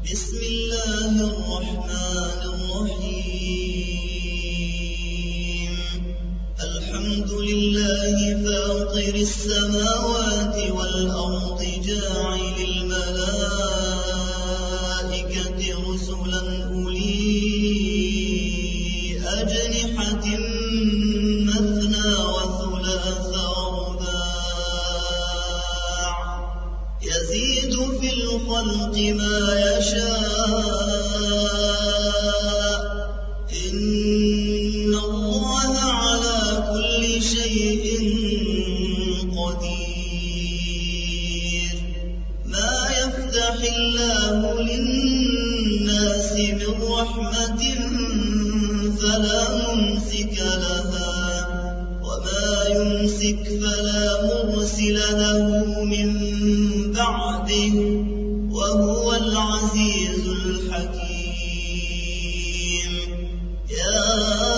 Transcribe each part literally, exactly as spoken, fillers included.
بسم الله الرحمن الرحيم الحمد لله فاطر السماوات والأرض جاعل الملائكة رسلا أولي أجنحة مثنى وثلاث ورباع يزيد في الخلق ما يشاء إن الله على كل شيء قدير ما يفتح الله للناس من رحمة فلا ممسك لها وما يمسك فلا مرسل له من بعده وهو العزيز الحكيم يا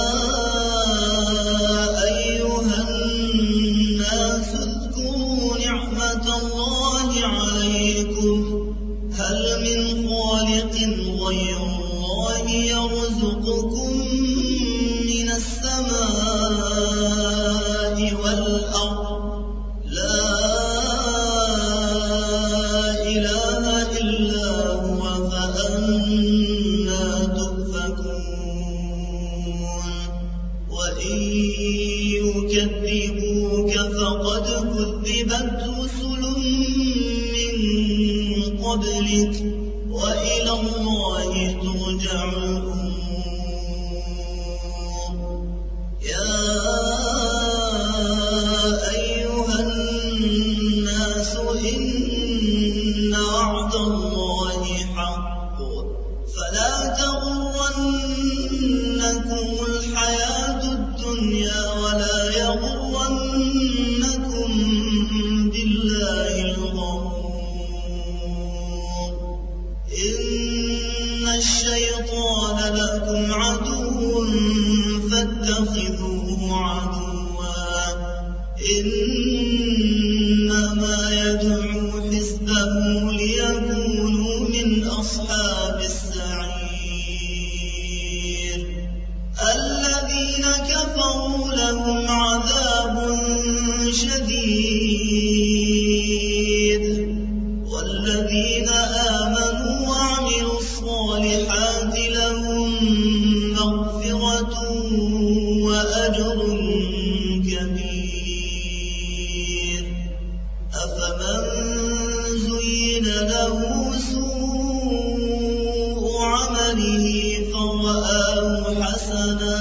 أيها الناس اذكروا نعمة الله عليكم هل من خالق غير الله يرزقكم من السماء والأرض لا إله إلا هو فأنا تؤفكون وإن يكذبوك فقد كذبت رسل من قبلك وإلى الله ترجع الأمور يا أيها الناس إن وعد الله حق فلا تغرنكم الحياة الدنيا ولا يغرنكم بالله الغرور إن الشيطان لكم عدو فاتخذوه عدوا إنما يدعو حزبه ليكونوا من أصحاب السعير الذين كفروا لهم عذاب شديد والذين آمنوا وعملوا الصالحات لهم مغفرة وأجر كبير أفمن زين له سوء عمله فرآه حسنا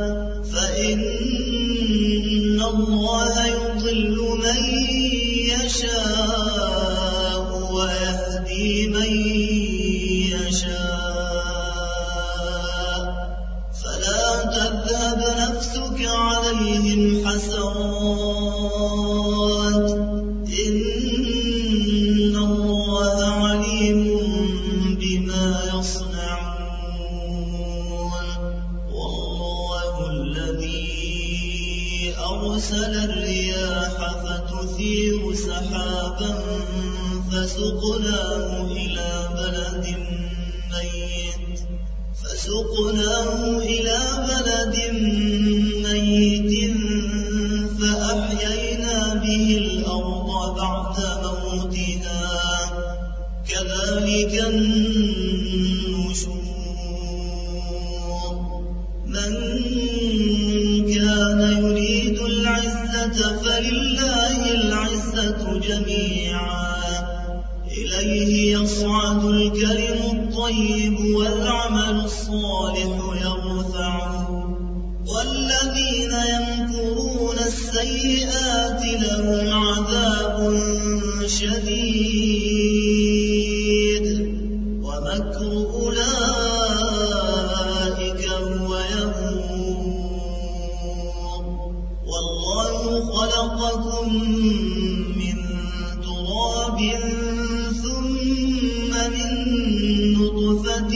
فإن الله يضل من يشاء ويهدي من يشاء فلا تذهب نفسك عليهم حسرات إن الله عليم بما يصنعون والله الذي أرسل الرياح فتثير سحابا فسقناه إلى بلد ميت فسقناه إلى بلد ميت فأحيينا به الأرض بعد موتها كذلك النشور من كان يريد العزة فلله العزة جميعا إليه يصعد الكلم الطيب والعمل الصالح يرفعه والذين يمكرون السيئات لهم عذاب شديد ومكر أولئك هو يبور والله خلقكم من تراب ثم من نطفة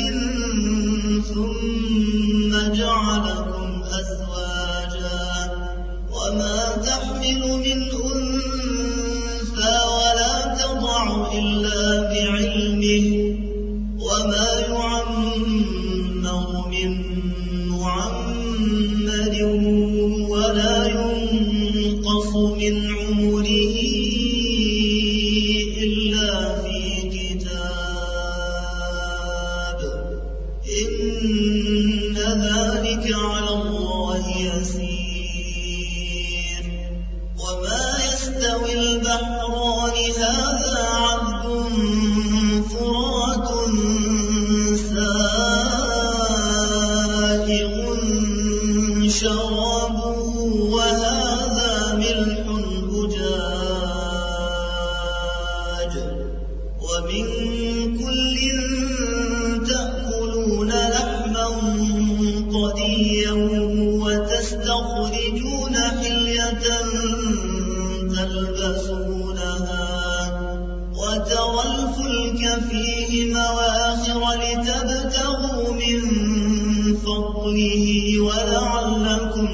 ثم جعلكم أزواجا وما تحمل من أنثى ولا تضع إلا بعلمه وما ذلك على الله يسير وما يستوي البحران هذا عذب فرات سائغ شرابه وهذا ملح أجاج ومن كل تأكلون لحما طريا وتستخرجون حلية تلبسونها وترى الفلك فيه مواخر لتبتغوا من فضله ولعلكم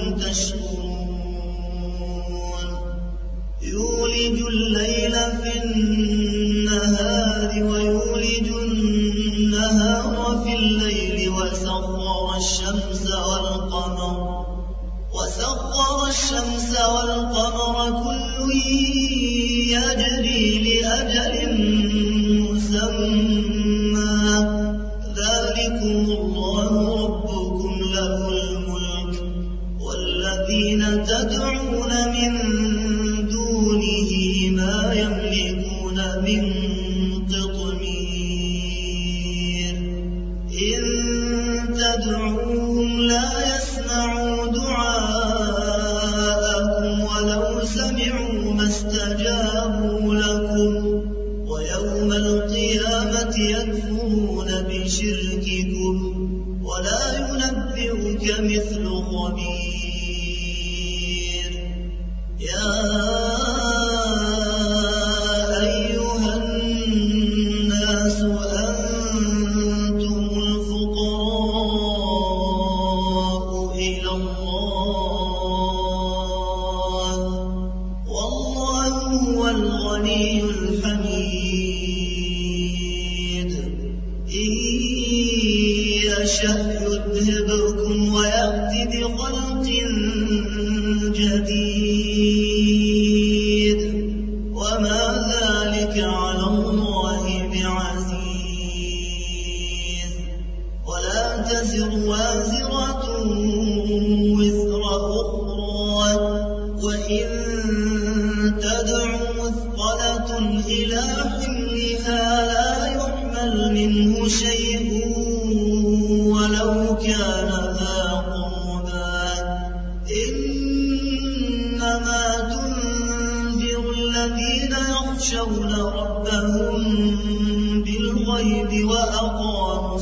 تشكرون يولج الليل في النهار ويولج النهار في الليل وسخر الشمس والقمر وسخر الشمس والقمر كل يجري لأجل مسمى ذلكم الله ربكم له الملك والذين تدعون من دونه ما يملكون من قطمير إن تدعوهم لا يسمعوا دعاءكم ولو سمعوا ما استجابوا لكم ويوم القيامة يكفرون بشرككم ولا ينبئك مثل خبير يا أيها الناس أنتم الفقراء إلى الله والله هو الغني الحميد إن يشأ يذهبكم ويأتي بخلق جديد وما ذلك على الله بعزيز ولا تزر وازرة وزر أخرى وإن تدع مثقلة إلى حملها لا يحمل منه شيء ولو كان ذا قربى إنما تنذر الذين يخشون ربهم بالغيب وأقاموا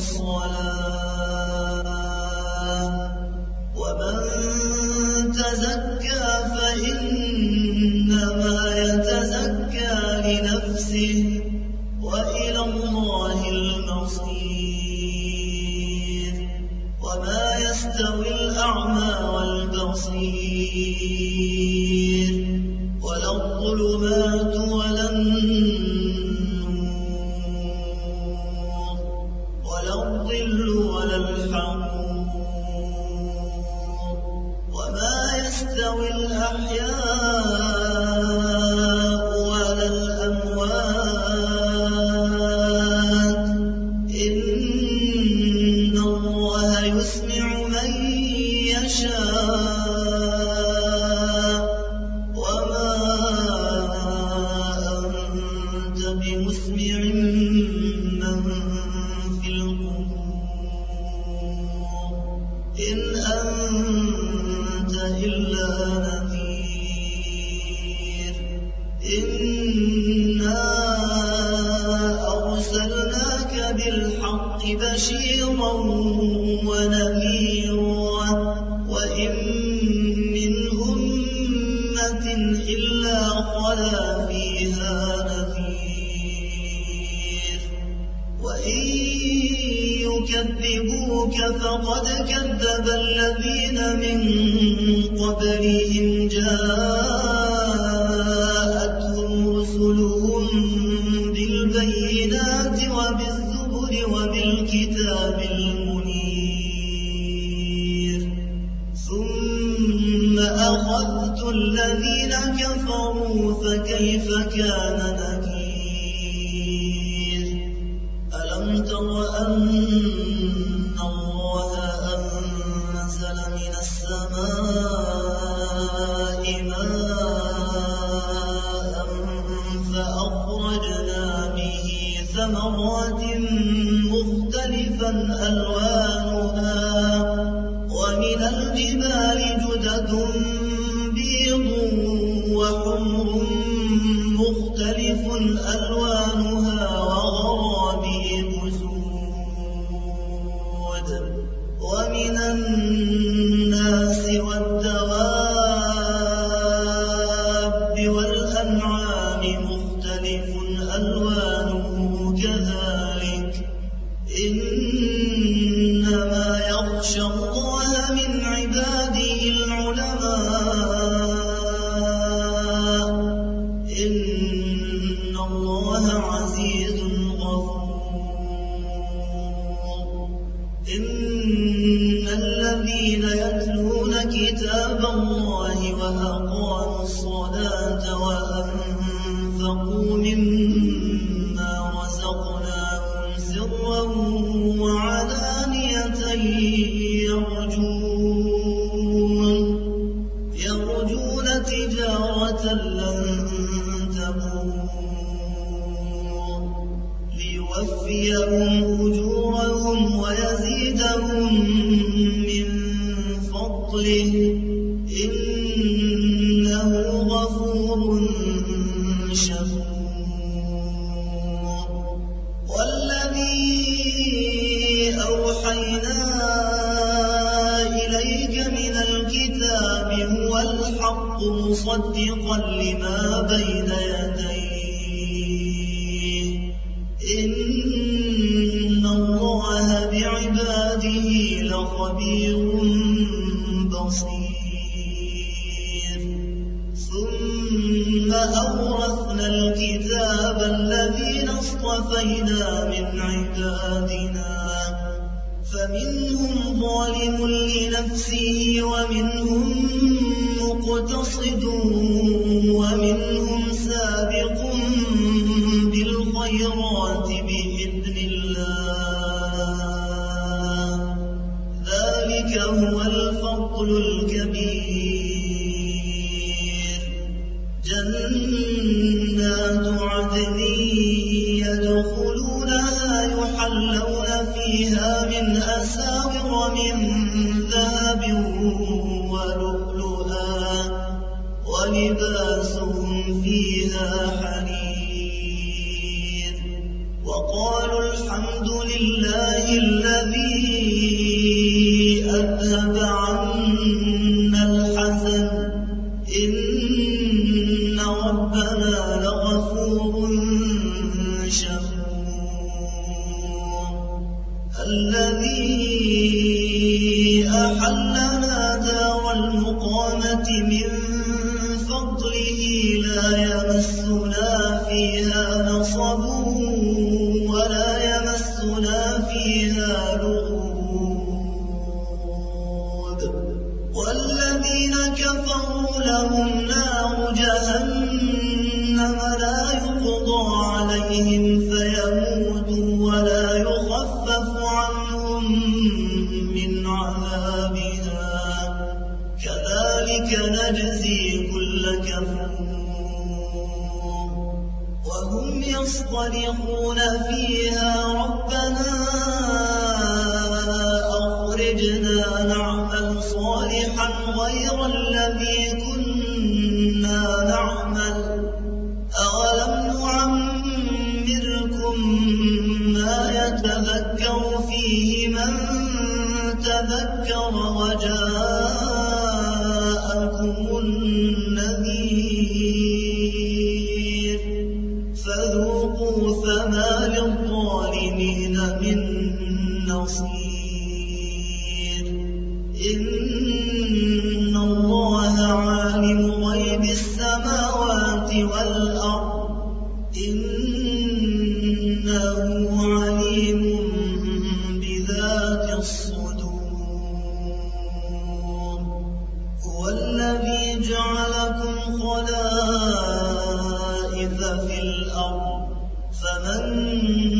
الصلاة ومن تزكى فإنما يتزكى لنفسه وإلى الله المصير وما يستوي الأعمى والبصير ولا الظلمات ولا النور ولا الظل ولا الحرور وما يستوي الأحياء ولا الأموات إن الله يسمع من يشاء وما أنت بمسمع من في القبور إن أنت إلا نذير إنا أرسلناك بالحق بشيرا ونذيرا وإن من أمة إلا خلا فيها نذير وإن يكذبوك فقد كذب الذين من قبلهم جاءتهم رسلهم بالبينات وبالزبر وبالكتاب المنير ثم أخذت الذين كفروا فكيف كان نكير ألم تر أن الله أنزل أنزل من السماء ماء فأخرجنا به ثمرات مختلفا ألوانها ومن الجبال جدد بيض وحمر مختلف ألوانها وغرابيب سود ومن الناس والدواب والأنعام مختلف ألوانه كذلك إنما يخشى الله من عباده العلماء إن الله عزيز غفور إن الذين يتلون كتاب الله وأقاموا الصلاة وأنفقوا مما رزقناهم سرا وعلانية يرجون يرجون تجارة لن تبور ليوفيهم أجورهم ويزيدهم من فضله إنه غفور شكور والذي أوحينا إليك من الكتاب هو الحق مصدقا لما بين يديه إن الله بعباده لخبير بصير ثم أورثنا الكتاب الذين اصطفينا من عبادنا فمنهم ظالم لنفسه ومنهم مقتصد ومنهم سابق بالخيرات بإذن الله ذلك هو الفضل الكبير جنات عدن يدخلونها يحلون فيها من أساور من ذهب ولؤلؤا ولباسهم فيها حرير وقالوا الحمد لله الذي أذهب عنا الحزن إن ربنا لغفور شكور الذي أحلنا دار المقامة من فضله لا يمسنا فيها نصب ولا يمسنا فيها لغوب والذين كفروا لهم نار جهنم لا يقضى عليهم فيموتوا ولا يخفف عنهم من عذابها كذلك نجزي كل كفور وهم يصطرخون فيها ربنا أخرجنا نعمل صالحا غير الذي كنا نعمل أولم نعمركم ما يتذكر فيه من تذكر وجاءكم النذير فذوقوا فما للظالمين من نصير إن الله عالم غيب السماوات والأرض إنه عليم بذات الصدور هو الذي جعلكم خلائف في الأرض فمن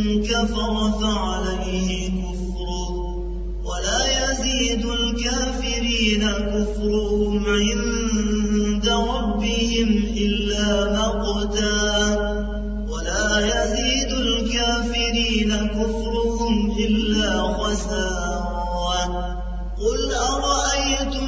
كفر فعليه كفره ولا يزيد الكافر الكافرين كفرهم عند ربهم إلا مقتا ولا يزيد الكافرين كفرهم إلا خسارا قل أرأيتم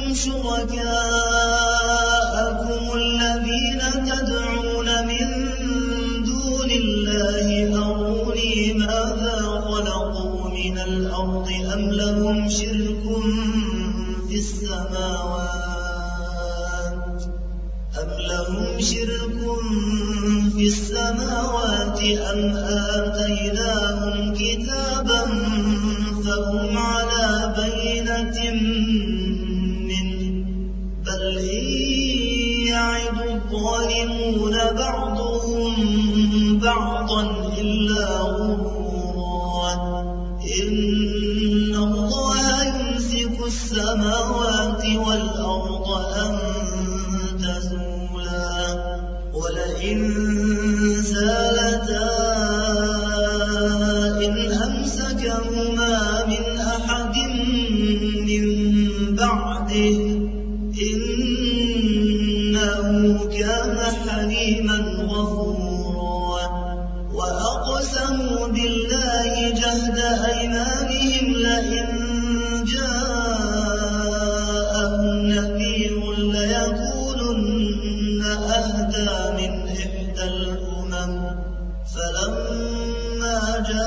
شركاءكم الذين تدعون من دون الله أروني ماذا خلقوا من الأرض أم لهم شرك في السماوات أم لهم شرك في السماوات أم آتيناهم كتابا فهم على بينة منه بل إن يعد الظالمون بعضهم بعضا إلا غرورا إن الله يمسك السماوات والأرض أن تزولا ولئن زالتا إن أمسكهما من أحد من بعده إنه كان حليما غفورا وأقسموا بالله جهد أيمانهم لئن جاءهم نذير ليكونن أهدى من إحدى الأمم فلما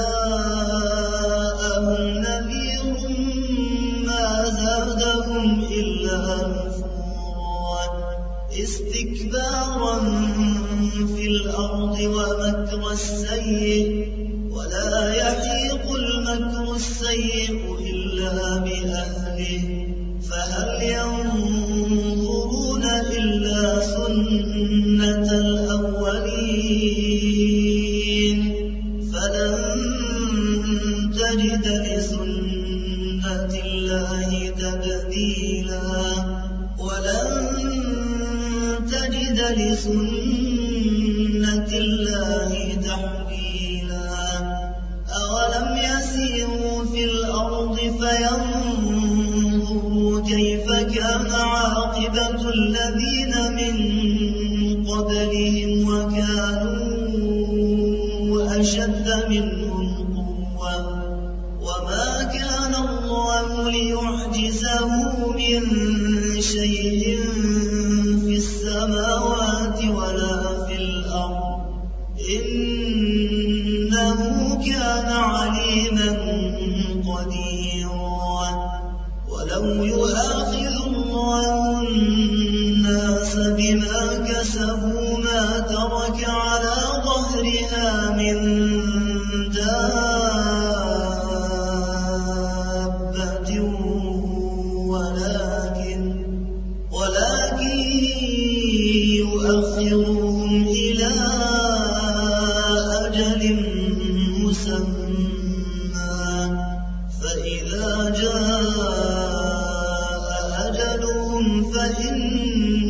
جاءهم نذير ما زادهم إلا نفورا استكبارا في الأرض ومكر السيء ولا يحيق المكر السيء إلا بأهله فهل ينظرون إلا سنة الأولين فلن تجد لسنة الله تبديلا ولن تجد لسنة الله تحويلا أولم يسيروا في الأرض فينظروا كيف كان عاقبة الذين من قبلهم وكانوا أشد منهم قوة وما كان الله ليعجزه من شيء في السماوات ولا في الأرض إنه كان عليما قديرا ولو يؤاخذ الله الناس بما كسبوا ما ترك على ظهرها من دابة ولكن ولكن يؤخرهم إلى أجل مسمى فإذا جاء أجلهم فإن